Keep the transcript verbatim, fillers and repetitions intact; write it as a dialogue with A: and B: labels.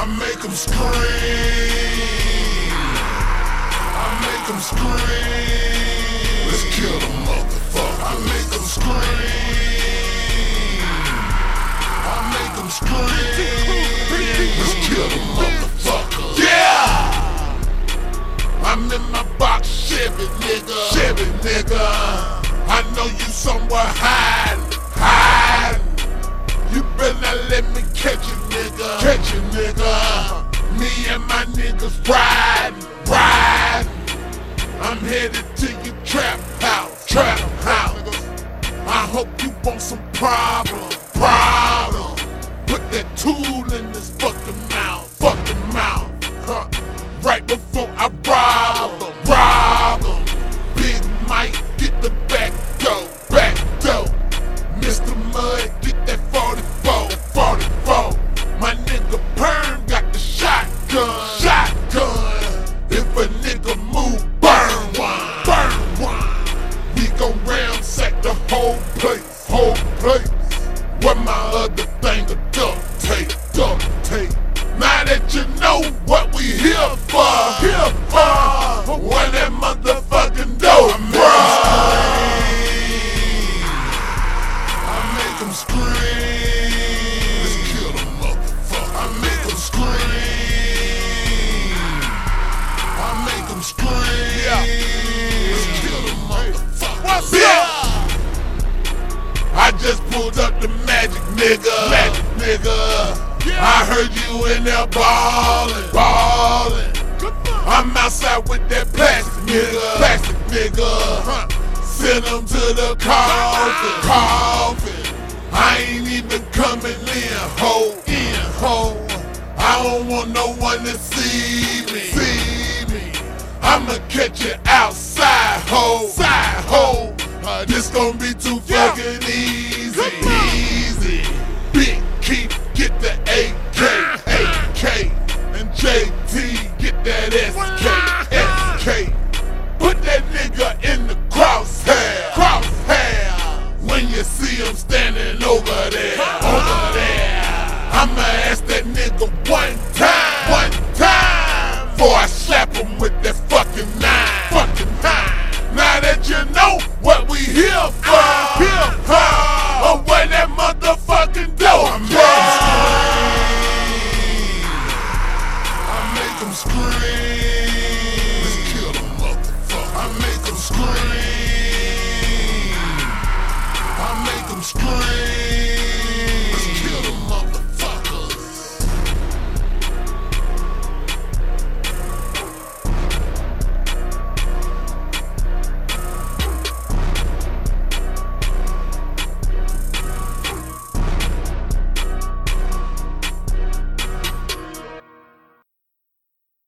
A: I make them scream. I make them scream. Let's kill them, motherfucker. I make them scream. I make them scream. Let's kill them, motherfucker. Yeah! I'm in my box, Chevy, nigga. Chevy, nigga. I know you somewhere hiding, hiding. You better let me catch you, nigga. Catch you, nigga. Me and my niggas riding, riding. I'm headed to your trap house, trap house. I hope you want some problem, problem. Put that tool in this fucking mouth, fucking mouth. Huh. Right before I rob them, rob them. Big Mike, get the back door, back door. Mister Mud, get that forty-four, forty-four. My nigga Perm got the shotgun, shotgun. If a nigga move, burn one, burn one. We gon' ransack the whole place, whole place. What my other thing of duct tape, duct tape. Now that you know what we here for, here for. When that motherfucking door, I make them scream. Let's kill them, motherfucker. I make them scream. I make them scream. Yeah. Let's kill them, motherfucker. What's up? I just pulled up the magic, nigga. Magic, nigga. Yeah. I heard you in there ballin', ballin'. I'm outside with that plastic, nigga. Plastic, nigga. Huh. Send them to the coffin, coffin. I ain't even coming in, ho, in, ho. I don't want no one to see me, see me. I'ma catch you outside, ho, side, ho. Uh, this gon' be too fucking easy, easy. Big Keith, get the A K, A K. And J T, get that S K, S K. Put that nigga in the crosshair, crosshair. When you see him standing over there, over there. I'ma ask that nigga one time, one time. Before I slap him with that fucking nine, fucking nine. Now that you know what we here for, here for. Or where that motherfucking door, I make them scream. Let's kill them, motherfucker. I make them scream.